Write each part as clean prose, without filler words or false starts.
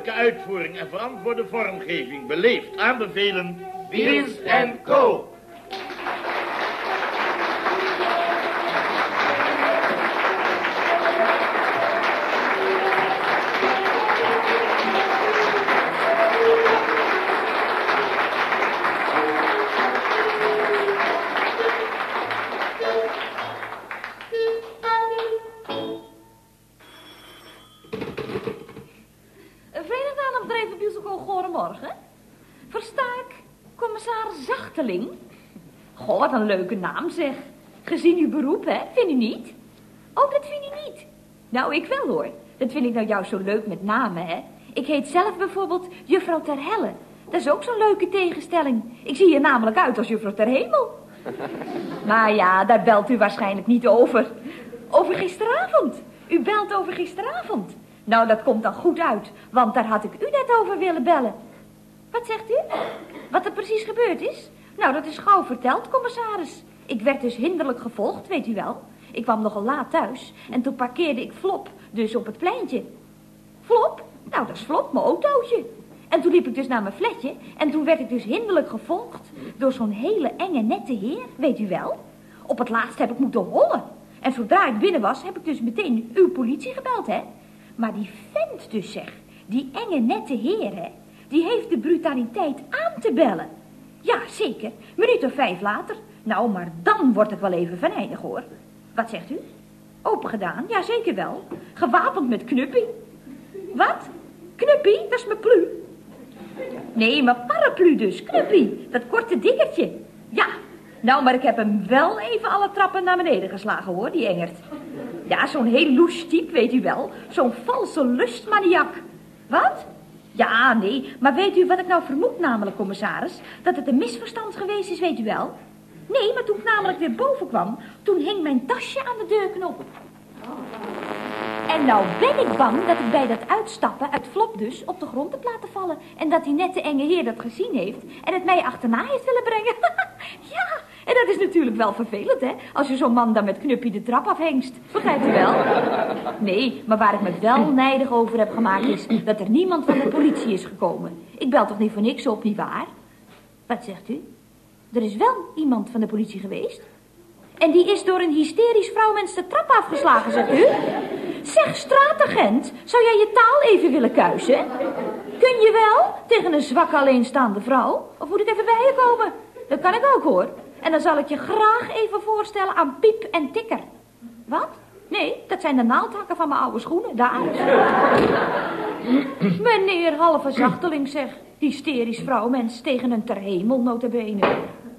duidelijke uitvoering en verantwoorde vormgeving beleefd aanbevelen. Wiels & Co. Goh, wat een leuke naam zeg. Gezien uw beroep, hè? Vind u niet? Oh, dat vind u niet? Nou, ik wel hoor. Dat vind ik nou juist zo leuk met namen, hè? Ik heet zelf bijvoorbeeld Juffrouw Ter Helle. Dat is ook zo'n leuke tegenstelling. Ik zie er namelijk uit als Juffrouw Ter Hemel. Maar ja, daar belt u waarschijnlijk niet over. Over gisteravond. U belt over gisteravond. Nou, dat komt dan goed uit, want daar had ik u net over willen bellen. Wat zegt u? Wat er precies gebeurd is? Nou, dat is gauw verteld, commissaris. Ik werd dus hinderlijk gevolgd, weet u wel. Ik kwam nogal laat thuis en toen parkeerde ik Flop dus op het pleintje. Flop? Nou, dat is Flop, mijn autootje. En toen liep ik dus naar mijn flatje en toen werd ik dus hinderlijk gevolgd door zo'n hele enge nette heer, weet u wel. Op het laatst heb ik moeten hollen. En zodra ik binnen was, heb ik dus meteen uw politie gebeld, hè. Maar die vent dus, zeg, die enge nette heer, hè, die heeft de brutaliteit aan te bellen. Ja, zeker. Minuut of 5 later. Nou, maar dan wordt het wel even venijnig, hoor. Wat zegt u? Open gedaan? Ja, zeker wel. Gewapend met knuppie. Wat? Knuppie? Dat is mijn plu. Nee, mijn paraplu dus. Knuppie. Dat korte dingertje. Ja. Nou, maar ik heb hem wel even alle trappen naar beneden geslagen, hoor, die engert. Ja, zo'n heel loes type, weet u wel. Zo'n valse lustmaniak. Wat? Ja, nee, maar weet u wat ik nou vermoed namelijk, commissaris? Dat het een misverstand geweest is, weet u wel? Nee, maar toen ik namelijk weer boven kwam, toen hing mijn tasje aan de deurknop. En nou ben ik bang dat ik bij dat uitstappen uit Flop dus op de grond heb laten vallen. En dat die nette enge heer dat gezien heeft en het mij achterna heeft willen brengen. Ja, en dat is natuurlijk wel vervelend, hè? Als je zo'n man dan met knuppie de trap afhengst. Begrijpt u wel? Nee, maar waar ik me wel nijdig over heb gemaakt is dat er niemand van de politie is gekomen. Ik bel toch niet voor niks op, nietwaar? Wat zegt u? Er is wel iemand van de politie geweest. En die is door een hysterisch vrouwmens de trap afgeslagen, zegt u? Zeg, straatagent, zou jij je taal even willen kuisen? Kun je wel tegen een zwakke alleenstaande vrouw? Of moet ik even bij je komen? Dat kan ik ook, hoor. En dan zal ik je graag even voorstellen aan Piep en Tikker. Wat? Nee, dat zijn de naaldhakken van mijn oude schoenen, daar. Meneer halve zachteling, zeg. Hysterisch vrouwmens tegen een ter hemel, nota bene.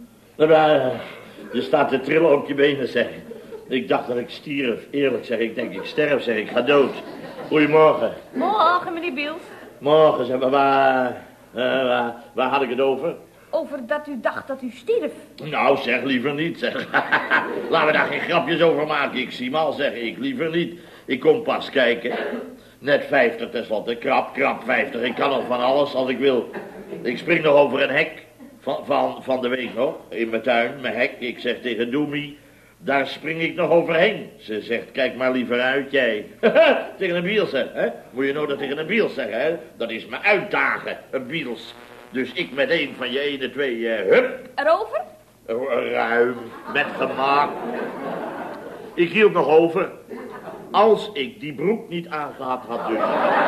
Je staat te trillen op je benen, zeg. Ik dacht dat ik stierf. Eerlijk zeg, ik denk ik sterf, zeg. Ik ga dood. Goedemorgen. Morgen, meneer Biels. Morgen, zeg maar. Waar had ik het over? Over dat u dacht dat u stierf. Nou, zeg, liever niet, zeg. Laten we daar geen grapjes over maken. Ik zie mal, zeg ik. Liever niet. Ik kom pas kijken. Net 50 tenslotte. Krap 50. Ik kan nog van alles als ik wil. Ik spring nog over een hek. Van de week nog. In mijn tuin, mijn hek. Ik zeg tegen Doemie, daar spring ik nog overheen. Ze zegt, kijk maar liever uit, jij. Tegen een biels, hè? Moet je nou dat tegen een biels zeggen, hè? Dat is me uitdagen, een biels. Dus ik met een van je 1, 2, hup. Erover? Ruim, met gemak. Ik hield nog over. Als ik die broek niet aangehad had, dus.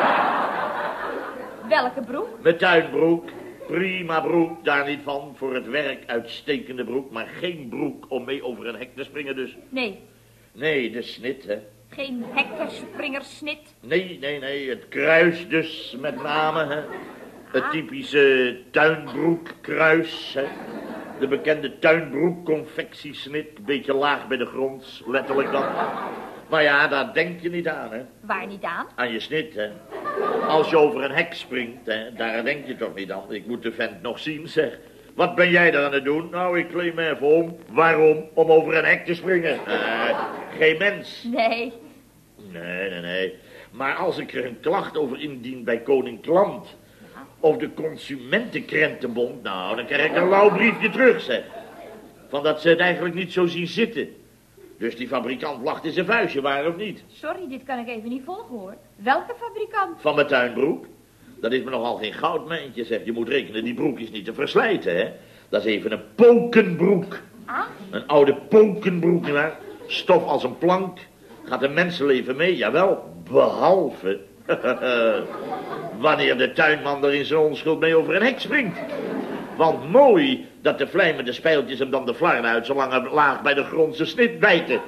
Welke broek? Mijn tuinbroek. Prima broek, daar niet van. Voor het werk uitstekende broek, maar geen broek om mee over een hek te springen dus. Nee. Nee, de snit, hè. Geen hekkenspringersnit? Nee, het kruis dus met name, hè. Het typische tuinbroekkruis, hè. De bekende tuinbroekconfectiesnit, beetje laag bij de grond, letterlijk dan. Maar ja, daar denk je niet aan, hè. Waar niet aan? Aan je snit, hè. Als je over een hek springt, hè, daar denk je toch niet aan. Ik moet de vent nog zien, zeg. Wat ben jij daar aan het doen? Nou, ik kleed me even om. Waarom? Om over een hek te springen. Geen mens. Nee. Nee. Maar als ik er een klacht over indien bij Koning Klant, of de Consumentenkrentenbond, nou, dan krijg ik een lauw briefje terug, zeg. Van dat ze het eigenlijk niet zo zien zitten. Dus die fabrikant lacht in zijn vuistje, waar of niet? Sorry, dit kan ik even niet volgen, hoor. Welke fabrikant? Van mijn tuinbroek. Dat is me nogal geen goudmijntje, zeg. Je moet rekenen, die broek is niet te verslijten, hè. Dat is even een pokenbroek. Ah? Een oude pokenbroek, nietwaar? Stof als een plank. Gaat een mensenleven mee, jawel. Behalve wanneer de tuinman er in zijn onschuld mee over een hek springt. Want mooi dat de vlijmende spijltjes hem dan de flarden uit zo lang laag bij de grondse snit bijten.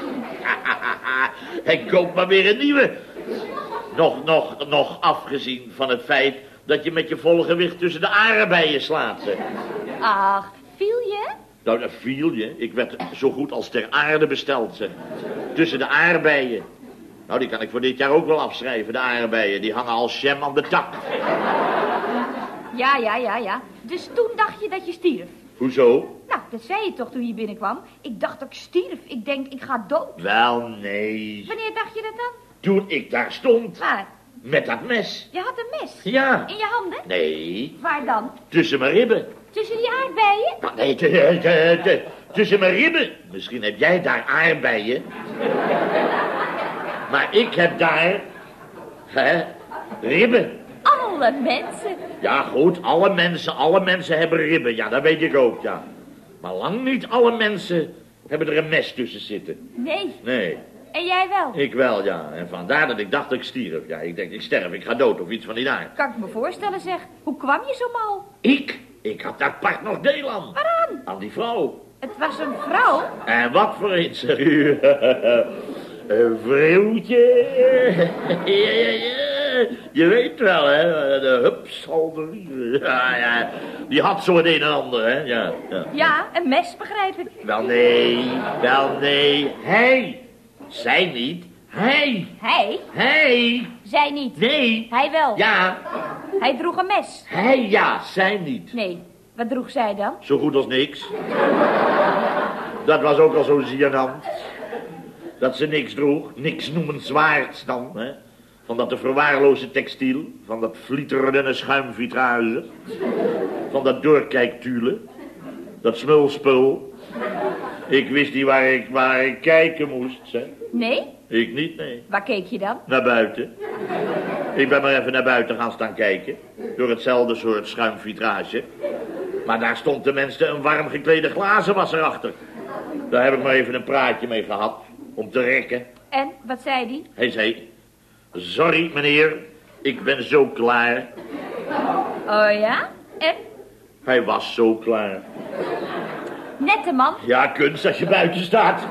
Hij koopt maar weer een nieuwe. Nog afgezien van het feit dat je met je volle gewicht tussen de aardbeien slaat. Zeg. Ach, viel je? Nou, dat viel je. Ik werd zo goed als ter aarde besteld, zeg. Tussen de aardbeien. Nou, die kan ik voor dit jaar ook wel afschrijven, de aardbeien. Die hangen als jam aan de tak. Ja. Dus toen dacht je dat je stierf? Hoezo? Nou, dat zei je toch toen je binnenkwam? Ik dacht dat ik stierf. Ik denk, ik ga dood. Wel, nee. Wanneer dacht je dat dan? Toen ik daar stond. Waar? Met dat mes. Je had een mes? Ja. In je handen? Nee. Waar dan? Tussen mijn ribben. Tussen die aardbeien? Nou, nee, tussen mijn ribben. Misschien heb jij daar aardbeien. Maar ik heb daar... ribben. Alle mensen. Ja, goed, alle mensen hebben ribben. Ja, dat weet ik ook, ja. Maar lang niet alle mensen hebben er een mes tussen zitten. Nee. Nee. En jij wel? Ik wel, ja. En vandaar dat ik dacht dat ik stierf. Ja, ik denk, ik sterf, ik ga dood of iets van die aard. Kan ik me voorstellen, zeg. Hoe kwam je zo mal? Ik had daar part nog deel aan. Waaraan? Aan die vrouw. Het was een vrouw? En wat voor een, zeg u? Een vrouwtje. Ja. Je weet wel, hè. De hupsalderie. Ja. Die had zo het een en ander, hè. Ja. Ja, een mes, begrijp ik. Wel nee. Hij. Zij niet. Hij. Hij? Zij niet. Nee. Hij wel. Ja. Hij droeg een mes. Hij ja, zij niet. Nee. Wat droeg zij dan? Zo goed als niks. Dat was ook al zo gênant. Dat ze niks droeg. Niks noemenswaards dan, hè. Van dat te verwaarloze textiel. Van dat flieterende schuimvitrage. Van dat doorkijktulen. Dat smulspul. Ik wist niet waar ik kijken moest, zeg. Nee? Ik niet, nee. Waar keek je dan? Naar buiten. Ik ben maar even naar buiten gaan staan kijken. Door hetzelfde soort schuimvitrage. Maar daar stond tenminste een warm geklede glazenwasser achter. Daar heb ik maar even een praatje mee gehad. Om te rekken. En, wat zei die? Hij zei... Sorry, meneer. Ik ben zo klaar. Oh ja? En? Hij was zo klaar. Nette man. Ja, kunst als je buiten staat.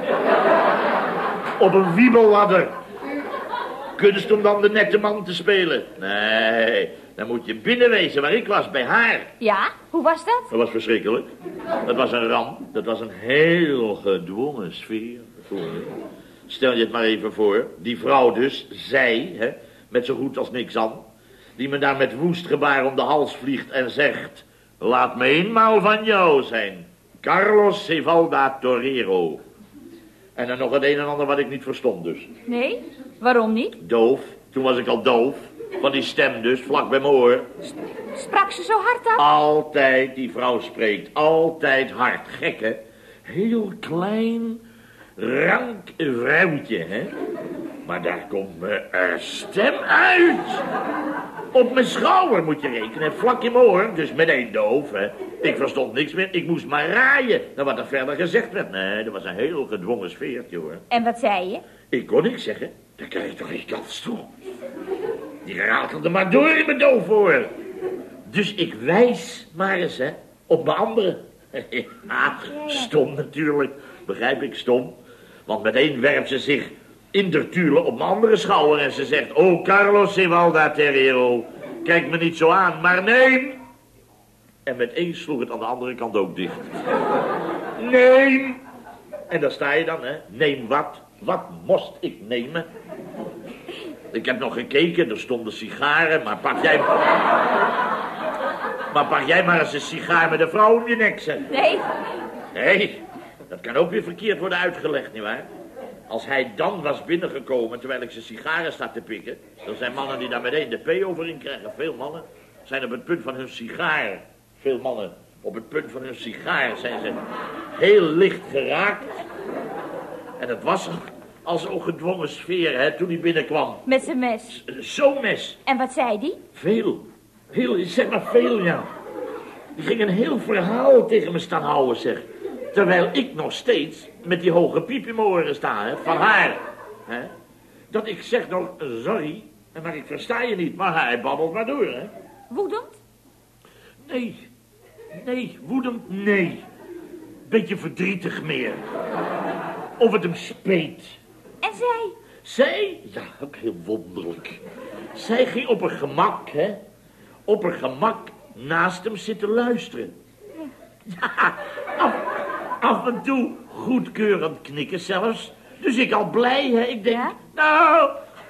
Op een wiebelladder. Kunst om dan de nette man te spelen. Nee, dan moet je binnen wezen waar ik was, bij haar. Ja, hoe was dat? Dat was verschrikkelijk. Dat was een ramp. Dat was een heel gedwongen sfeer. Stel je het maar even voor. Die vrouw dus, zij, hè, met zo goed als niks aan. Die me daar met woest gebaar om de hals vliegt en zegt... Laat me eenmaal van jou zijn. Carlos Cevalda Torero. En dan nog het een en ander wat ik niet verstond dus. Nee? Waarom niet? Doof. Toen was ik al doof. Van die stem dus, vlak bij mijn oor. Sprak ze zo hard dan? Altijd, die vrouw spreekt. Altijd hard. Gek, hè? Heel klein, rank vrouwtje, hè? Maar daar komt me een stem uit. Op mijn schouder moet je rekenen, vlak in mijn oor. Dus meteen doof, hè. Ik verstond niks meer, ik moest maar raaien naar wat er verder gezegd werd. Nee, dat was een heel gedwongen sfeertje, hoor. En wat zei je? Ik kon niks zeggen, daar krijg ik toch geen kans toe. Die ratelde maar door in mijn doofoor. Dus ik wijs maar eens, hè, op mijn anderen. Ja, stom natuurlijk, begrijp ik, stom. Want meteen werpt ze zich in de tuurle op mijn andere schouder en ze zegt... Oh, Carlos Cevalda Torero, kijk me niet zo aan, maar neem... En meteen sloeg het aan de andere kant ook dicht. Neem! En daar sta je dan, hè. Neem wat? Wat moest ik nemen? Ik heb nog gekeken, er stonden sigaren, maar pak jij... Maar pak jij maar eens een sigaar met een vrouw om je nek, zeg. Nee. Nee, dat kan ook weer verkeerd worden uitgelegd, nietwaar? Als hij dan was binnengekomen terwijl ik zijn sigaren sta te pikken... er zijn mannen die daar meteen de P over in krijgen. Veel mannen zijn op het punt van hun sigaar. Veel mannen op het punt van hun sigaar zijn ze heel licht geraakt. En het was Als ongedwongen sfeer, hè, toen hij binnenkwam. Met zijn mes. Zo'n mes. En wat zei die? Veel. Heel, zeg maar veel, ja. Die ging een heel verhaal tegen me staan houden, zeg. Terwijl ik nog steeds met die hoge piep in mijn oren sta, hè, van haar. Hè. Dat ik zeg nog, sorry, maar ik versta je niet. Maar hij babbelt maar door, hè. Woedend? Nee, woedend, nee. Beetje verdrietig meer. Of het hem speet. En zij? Zij? Ja, ook heel wonderlijk. Zij ging op haar gemak, hè. Op haar gemak naast hem zitten luisteren. Ja, af en toe goedkeurend knikken zelfs. Dus ik al blij, hè. Ik denk, ja? Nou,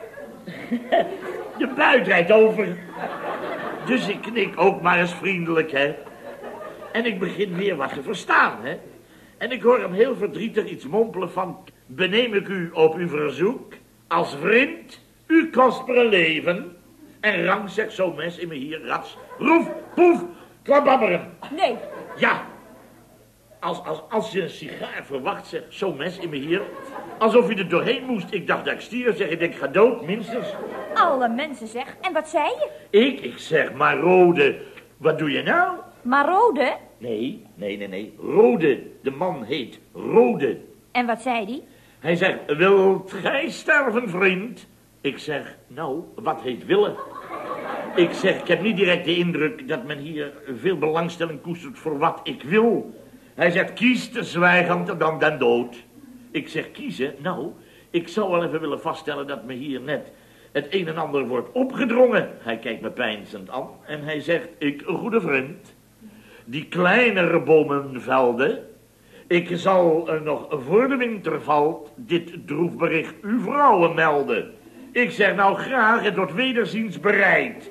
de buit rijdt over. Dus ik knik ook maar eens vriendelijk, hè. En ik begin weer wat te verstaan, hè. En ik hoor hem heel verdrietig iets mompelen van... Beneem ik u op uw verzoek, als vriend, uw kostbare leven... En rang zegt zo'n mes in me hier, rats, roef, poef, klababberen. Nee. Ja, als je een sigaar verwacht, zeg, zo'n mes in me hier... Alsof je er doorheen moest. Ik dacht dat ik stierf, zeg, ik denk, ga dood, minstens. Alle mensen, zeg. En wat zei je? Ik zeg, maar Rode, wat doe je nou? Maar Rode? Nee. Rode, de man heet Rode. En wat zei die? Hij zegt, wilt gij sterven, vriend? Ik zeg, nou, wat heet willen? Ik zeg, ik heb niet direct de indruk dat men hier veel belangstelling koestert voor wat ik wil. Hij zegt, kies te zwijgend dan den dood. Ik zeg, kiezen? Nou, ik zou wel even willen vaststellen dat me hier net het een en ander wordt opgedrongen. Hij kijkt me peinzend aan en hij zegt, ik, goede vriend, die kleinere bomenvelden, ik zal nog voor de winter valt dit droefbericht uw vrouwen melden. Ik zeg, nou graag en tot wederziens bereid.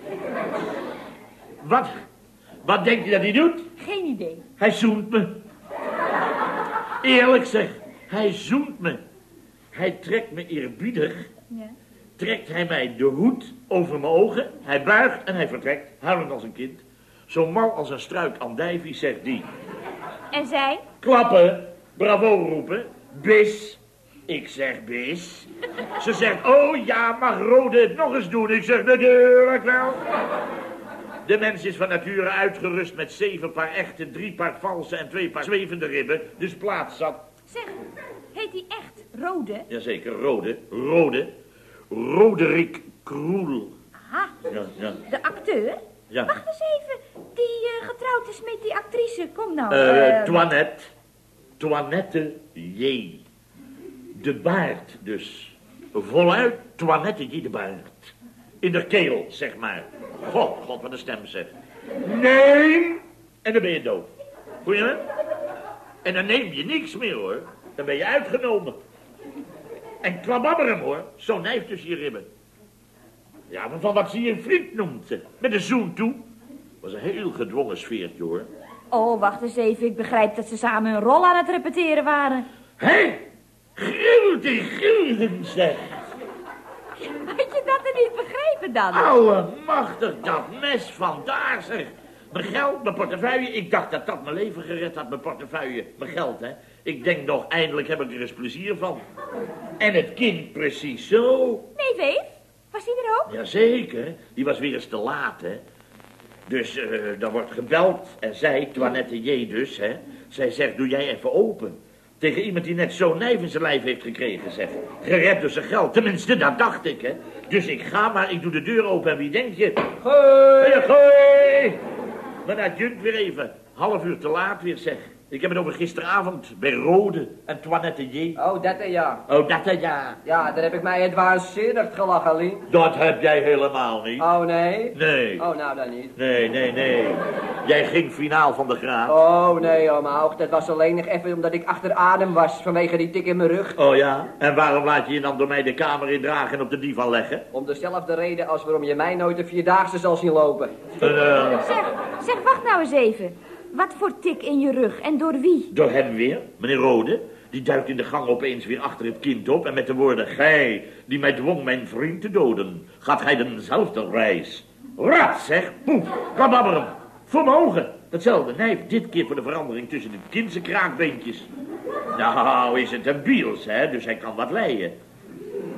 Wat denkt u dat hij doet? Geen idee. Hij zoent me. Eerlijk zeg, hij zoent me. Hij trekt me eerbiedig. Ja. Trekt hij mij de hoed over mijn ogen. Hij buigt en hij vertrekt, huilend als een kind. Zo mal als een struik andijvie, zegt die. En zij? Klappen, bravo roepen, bis. Ik zeg bis. Ze zegt, oh ja, mag Rode het nog eens doen? Ik zeg, natuurlijk wel. De mens is van nature uitgerust met 7 paar echte, 3 paar valse en 2 paar zwevende ribben. Dus plaats zat. Zeg, heet die echt Rode? Jazeker, Rode. Roderick Kroel. Aha, Ja. de acteur? Ja. Wacht eens even, die getrouwd is met die actrice, kom nou. Toinette J. De baard dus. Voluit Toinette J de baard. In de keel, zeg maar. God, wat een stem zeg. Nee! En dan ben je dood. Voel je me? En dan neem je niks meer, hoor. Dan ben je uitgenomen. En klababber hoor. Zo'n nijf tussen je ribben. Ja, maar van wat ze je een vriend noemt, ze. Met een zoen toe. Was een heel gedwongen sfeertje, hoor. Oh, wacht eens even. Ik begrijp dat ze samen een rol aan het repeteren waren. Hé? Gilden, zeg. Had je dat er niet begrepen dan? Allemachtig, dat mes vandaar, zeg. Mijn geld, mijn portefeuille. Ik dacht dat dat mijn leven gered had, mijn portefeuille. Mijn geld, hè. Ik denk nog, eindelijk heb ik er eens plezier van. En het kind precies zo. Nee, Veef? Was die er ook? Jazeker, die was weer eens te laat, hè. Dus dan wordt gebeld en zij, Toinette J dus, hè. Zij zegt, doe jij even open. Tegen iemand die net zo'n nijf in zijn lijf heeft gekregen, zeg. Gered door zijn geld, tenminste, dat dacht ik, hè. Dus ik ga maar, ik doe de deur open en wie denk je? Gooi! Maar dat junt weer even. Half uur te laat weer, zeg. Ik heb het over gisteravond bij Rode en Toinette J. Oh, dat ja. Oh, dat ja. Ja, daar heb ik mij het waanzinnig gelachen, Lien. Dat heb jij helemaal niet. Oh, nee? Nee. Oh, nou dan niet. Nee. Jij ging finaal van de graad. Oh, nee, omhoog. Dat was alleen nog even omdat ik achter adem was vanwege die tik in mijn rug. Oh ja? En waarom laat je je dan door mij de kamer indragen en op de divan leggen? Om dezelfde reden als waarom je mij nooit de Vierdaagse zal zien lopen. Zeg, wacht nou eens even. Wat voor tik in je rug en door wie? Door hem weer, meneer Rode. Die duikt in de gang opeens weer achter het kind op en met de woorden, gij, die mij dwong mijn vriend te doden, gaat gij dezelfde reis. Rat, zeg, poef, kababberen. Voor mijn ogen, datzelfde nijf, dit keer voor de verandering tussen de kindse kraakbeentjes. Nou, is het een biels, hè, dus hij kan wat leien.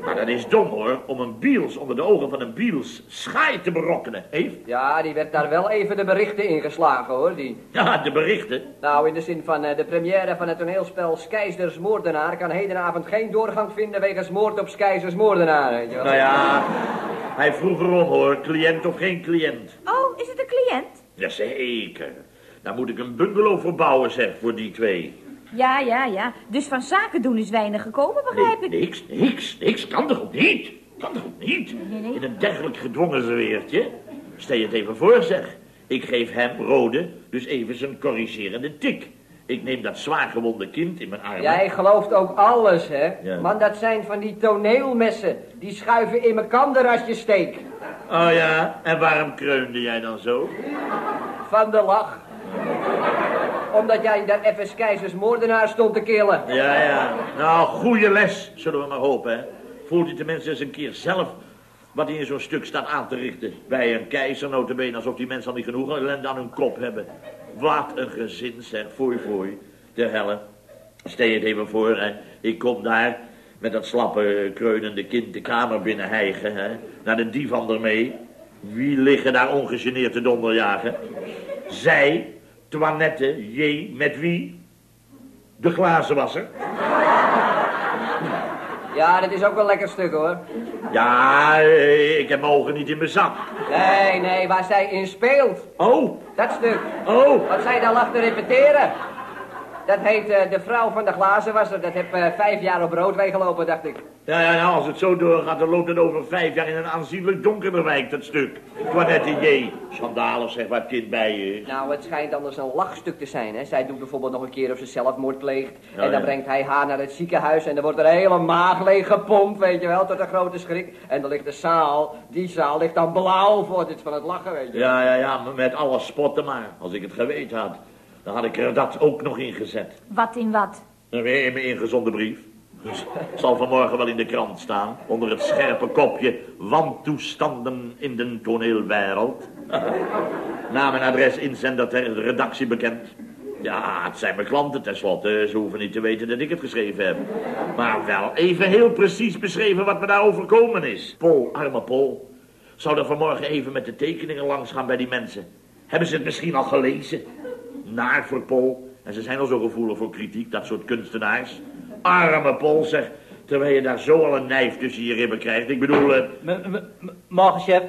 Maar dat is dom, hoor, om een biels onder de ogen van een biels schaai te berokkenen, Eve. Ja, die werd daar wel even de berichten ingeslagen, hoor, die. Ja, de berichten. Nou, in de zin van de première van het toneelspel Skeizers Moordenaar kan hedenavond geen doorgang vinden wegens moord op Skeizers Moordenaar, weet je wel. Nou ja, hij vroeg erom, hoor, cliënt of geen cliënt. Oh, is het een cliënt? Jazeker. Daar moet ik een bungalow voor bouwen, zeg, voor die twee. Ja. Dus van zaken doen is weinig gekomen, begrijp ik. Niks. Kan toch ook niet? Nee. In een dergelijk gedwongen zweertje. Stel je het even voor, zeg. Ik geef hem, Rode, dus even zijn corrigerende tik. Ik neem dat zwaargewonde kind in mijn armen. Jij gelooft ook alles, hè? Ja. Man, dat zijn van die toneelmessen. Die schuiven in mijn kander als je steekt. Oh ja, en waarom kreunde jij dan zo? Van de lach. Omdat jij daar even Keizers Moordenaar stond te killen. Ja. Nou, goede les, zullen we maar hopen, hè. Voelt hij tenminste eens een keer zelf wat hij in zo'n stuk staat aan te richten. Bij een keizer, notabene, alsof die mensen al niet genoeg ellende aan hun kop hebben. Wat een gezin, zeg, foei, ter helle. Stel je het even voor, hè. Ik kom daar met dat slappe, kreunende kind de kamer binnen hijgen, hè. Naar de divan ermee. Wie liggen daar ongegeneerd te donderjagen? Zij, Toinette, J, met wie? De glazenwasser. Ja, dat is ook wel een lekker stuk, hoor. Ja, ik heb mijn ogen niet in mijn zak. Nee, waar zij in speelt. Oh, Dat stuk. oh. Wat zij daar lag te repeteren. Dat heet De Vrouw van de Glazenwasser. Dat heb 5 jaar op Broadway gelopen, dacht ik. Ja, nou, als het zo doorgaat, dan loopt het over 5 jaar in een aanzienlijk donkerder wijk, dat stuk. Toinette J. Schandalig, zeg, waar het kind bij is. Nou, het schijnt anders een lachstuk te zijn, hè. Zij doet bijvoorbeeld nog een keer of ze zelfmoord pleegt. Ja, en dan ja. brengt hij haar naar het ziekenhuis en dan wordt er een hele maag leeg gepompt, weet je wel, tot een grote schrik. En dan ligt de zaal, die zaal ligt dan blauw voor dit van het lachen, weet je. Ja, met alle spotten maar. Als ik het geweten had, dan had ik er dat ook nog in gezet. Wat in wat? Weer in mijn ingezonden brief. Dus zal vanmorgen wel in de krant staan, onder het scherpe kopje wantoestanden in de toneelwereld. Naam en adres inzender ter redactie bekend. Ja, het zijn mijn klanten tenslotte, ze hoeven niet te weten dat ik het geschreven heb. Maar wel even heel precies beschreven wat me daar overkomen is. Pol, arme Pol, zou er vanmorgen even met de tekeningen langs gaan bij die mensen. Hebben ze het misschien al gelezen? Naar voor Pol. En ze zijn al zo gevoelig voor kritiek, dat soort kunstenaars. Arme Pol, zeg. Terwijl je daar zo al een nijf tussen je ribben krijgt. Ik bedoel... Morgen, chef.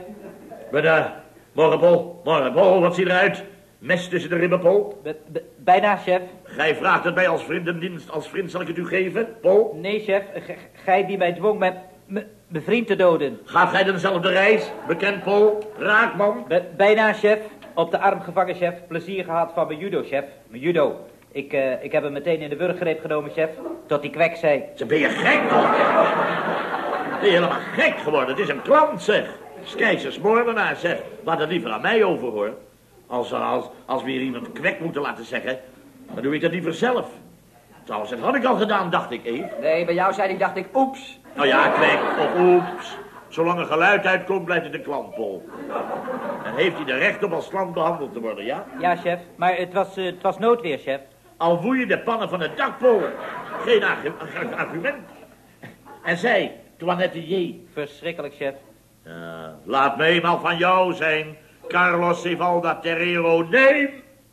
Morgen, Pol, wat ziet eruit? Mes tussen de ribben, Pol? Bijna, chef. Gij vraagt het mij als vriendendienst. Als vriend zal ik het u geven, Pol? Nee, chef. Gij die mij dwong mijn vriend te doden. Gaat gij dezelfde reis? Bekend, Pol? Raakman? Bijna, chef. Op de arm gevangen, chef. Plezier gehad van mijn judo, chef. Mijn judo. Ik heb hem meteen in de wurggreep genomen, chef. Tot die kwek zei. Ze ben je gek, man? Ben je helemaal gek geworden? Het is een klant, zeg. Keizers Moordenaar, zeg. Laat het liever aan mij over, hoor. Als we hier iemand kwek moeten laten zeggen, dan doe ik dat liever zelf. Trouwens, dat had ik al gedaan, dacht ik, Eve. Nee, bij jou zei hij, dacht ik, oeps. Nou ja, kwek of oeps. Zolang er geluid uitkomt, blijft het een klantpol. En heeft hij er recht op als klant behandeld te worden, ja? Ja, chef. Maar het was noodweer, chef. Al woei je de pannen van het dakpol. Geen argument. En zij, Toinette J. Verschrikkelijk, chef. Laat me eenmaal van jou zijn. Carlos Evalda Terrero, neem!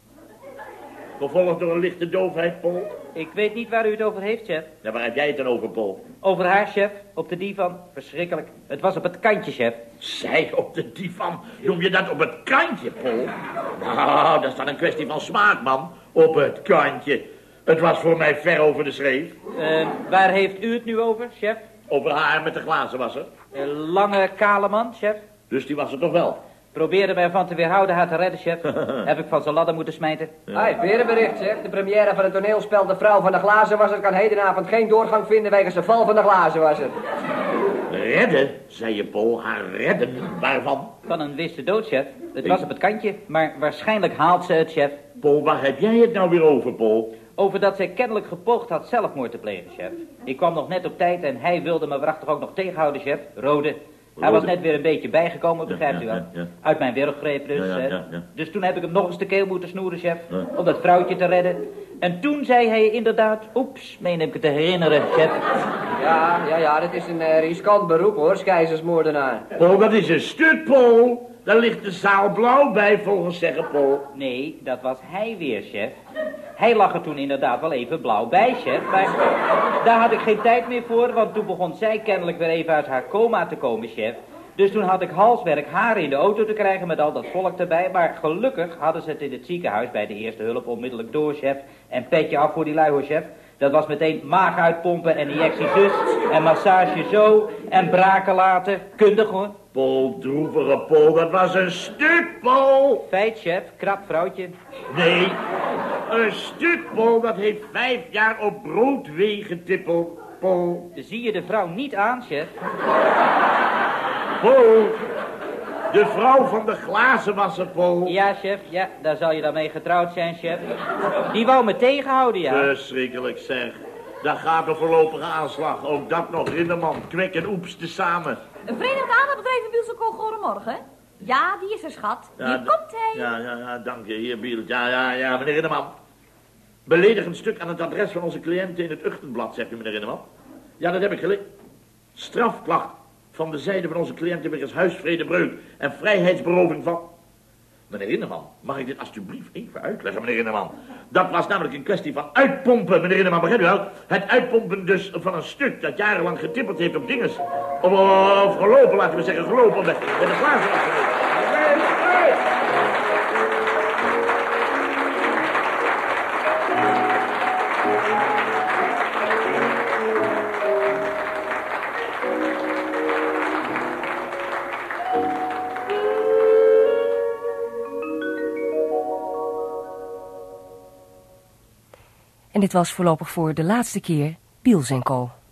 Gevolgd door een lichte doofheid, Pol. Ik weet niet waar u het over heeft, chef. Ja, waar heb jij het dan over, Pol? Over haar, chef. Op de divan. Verschrikkelijk. Het was op het kantje, chef. Zij op de divan? Noem je dat op het kantje, Pol? Nou, dat is dan een kwestie van smaak, man. Op het kantje. Het was voor mij ver over de schreef. Waar heeft u het nu over, chef? Over haar met de glazenwasser. Lange, kale man, chef. Dus die was er toch wel? Probeerde mij ervan te weerhouden haar te redden, chef. Heb ik van zijn ladder moeten smijten. Hij weer een bericht, zeg. De première van het toneelspel De Vrouw van de Glazenwasser kan hedenavond geen doorgang vinden wegens de val van de glazenwasser. Redden, zei je, Pol. Haar redden? Waarvan? Van een wisse dood, chef. Het was op het kantje, maar waarschijnlijk haalt ze het, chef. Pol, waar heb jij het nou weer over, Pol? Over dat zij kennelijk gepoogd had zelfmoord te plegen, chef. Ik kwam nog net op tijd en hij wilde me waarachtig ook nog tegenhouden, chef. Rode. Hij was net weer een beetje bijgekomen, begrijpt u wel. Ja. Uit mijn wurggreep dus. Ja. Dus toen heb ik hem nog eens de keel moeten snoeren, chef. Om dat vrouwtje te redden. En toen zei hij inderdaad, oeps, meen ik het te herinneren, chef. Ja, dat is een riskant beroep hoor, keizersmoordenaar. Paul, dat is een stuk, Paul. Daar ligt de zaal blauw bij, volgens zeggen, Paul. Nee, dat was hij weer, chef. Hij lag er toen inderdaad wel even blauw bij, chef. Maar daar had ik geen tijd meer voor, want toen begon zij kennelijk weer even uit haar coma te komen, chef. Dus toen had ik halswerk haar in de auto te krijgen met al dat volk erbij. Maar gelukkig hadden ze het in het ziekenhuis bij de eerste hulp onmiddellijk door, chef. En petje af voor die lui, hoor, chef. Dat was meteen maag uitpompen en injectie zus en massage zo en braken laten. Kundig, hoor. Paul, droevige Paul, dat was een stuk, Paul. Feit, chef. Krap vrouwtje. Nee, een stuk, Paul, dat heeft 5 jaar op broodwee getippeld, Paul. Zie je de vrouw niet aan, chef? Paul, de vrouw van de glazenwasser, Paul. Ja, chef. Ja, daar zal je dan mee getrouwd zijn, chef. Die wou me tegenhouden, ja. Verschrikkelijk, zeg. Daar gaat een voorlopige aanslag. Ook dat nog, Rinderman, Kwek en Oeps tezamen. Een Verenigd Aanbedrijf in Bielse goedemorgen. Ja, die is er, schat. Ja, Hier komt hij. Ja, dank je, heer Bielt. Ja, meneer Rinderman. Beledigend stuk aan het adres van onze cliënten in het Uchtenblad, zegt u, meneer Rinderman. Ja, dat heb ik gelezen. Strafklacht van de zijde van onze cliënten wegens huisvredebreuk en vrijheidsberoving van... Meneer Rinderman, mag ik dit alsjeblieft even uitleggen, meneer Rinderman? Dat was namelijk een kwestie van uitpompen, meneer Rinderman, begrijpt u wel? Het uitpompen dus van een stuk dat jarenlang getipperd heeft op dinges. Of gelopen, laten we zeggen, gelopen met de glazen afgelopen. En dit was voorlopig voor de laatste keer Biels & Co.